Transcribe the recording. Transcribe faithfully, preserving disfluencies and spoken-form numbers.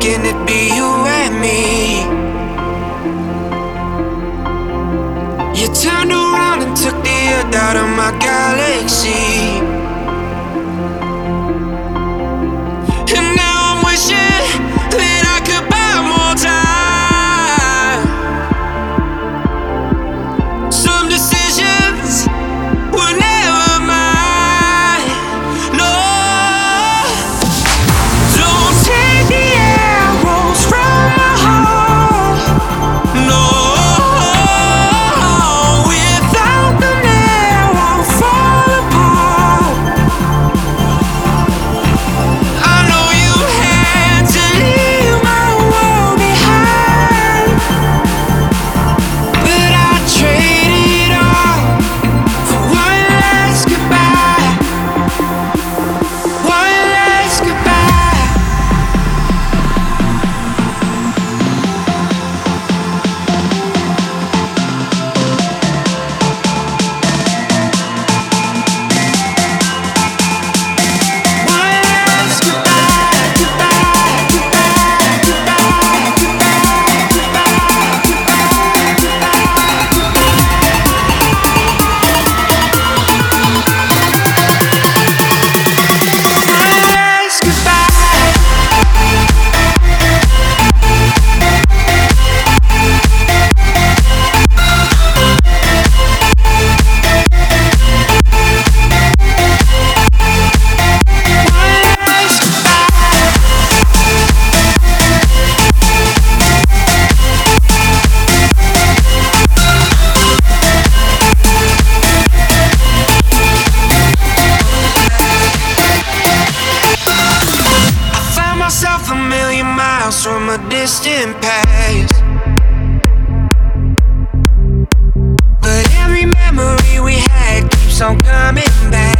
can it be you and me? You turned around and took the earth out of my galaxy. And now I'm wishing that I could buy more time. Some decisions were never mine. No, don't take the arrows from my heart. No, without them there I'll fall apart. I know you had to leave my world behind, but I traded it all for one last goodbye. One last goodbye. One last goodbye, goodbye, goodbye, goodbye, goodbye, one last goodbye. I found myself a million miles from a distant past, but every memory we had keeps on coming back.